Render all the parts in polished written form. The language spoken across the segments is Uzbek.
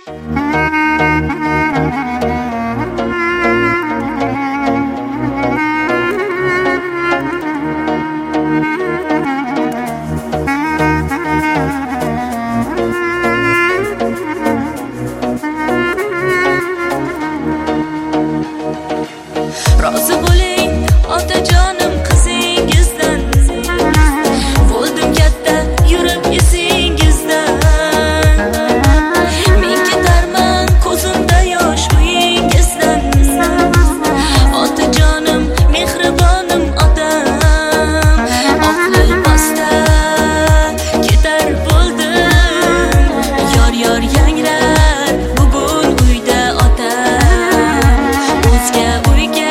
Rozi bo'ling otajonim qizingizdan, bo'ldim katta yurib esingizdan. Men ketarman ko'zimda yosh uyingizdan, otajonim mehribonim otam. Oq libosda ketar bo'ldim, yor yor yangrar bugun uyda otam. O'zga uyga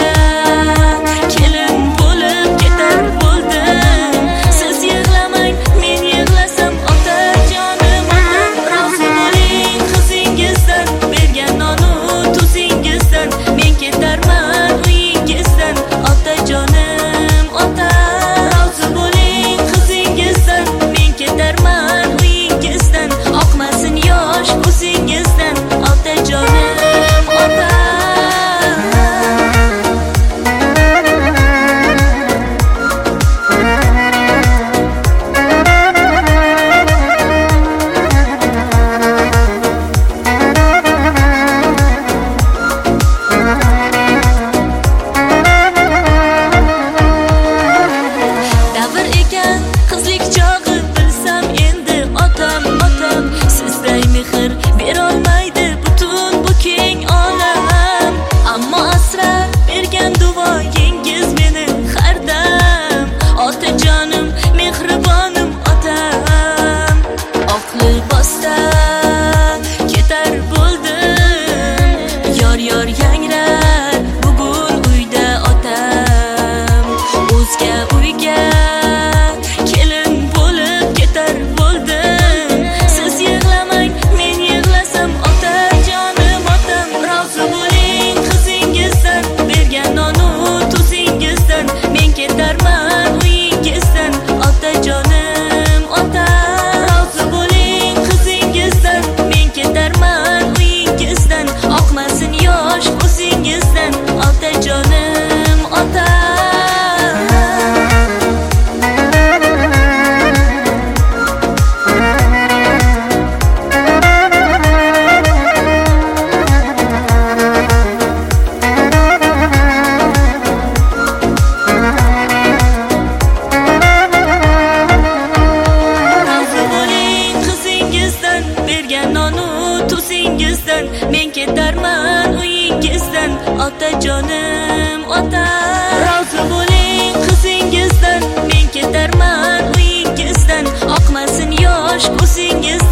qizlik chog'i bilsam endi otam sizday mehr berolmaydi butun bu keng olam. Ammo asrar bergan duoyingiz meni har dam, otajonim mehribonim otam. Oq libosda ketar bo'ldim, yor yor yangrar bugun uyda otam. O'zga uyga men ketarman uyingizdan, otajonim otam. Rozi bo'ling qizingizdan, men ketarman uyingizdan, oqmasin yosh ko'zingizdan.